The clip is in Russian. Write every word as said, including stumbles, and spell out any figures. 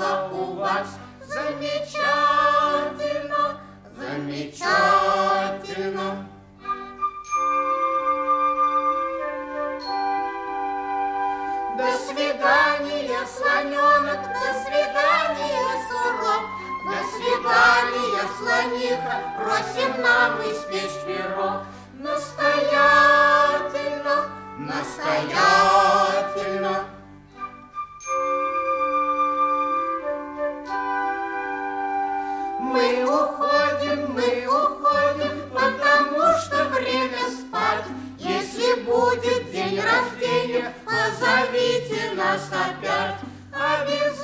дело у вас замечательно, замечательно. До свидания, слоненок, до свидания, сурок, до свидания, слониха, просим нам испечь пирог. Настоятельно, настоятельно. Мы уходим, мы уходим, потому что время спать. Если будет день рождения, позовите нас опять. Обязательно.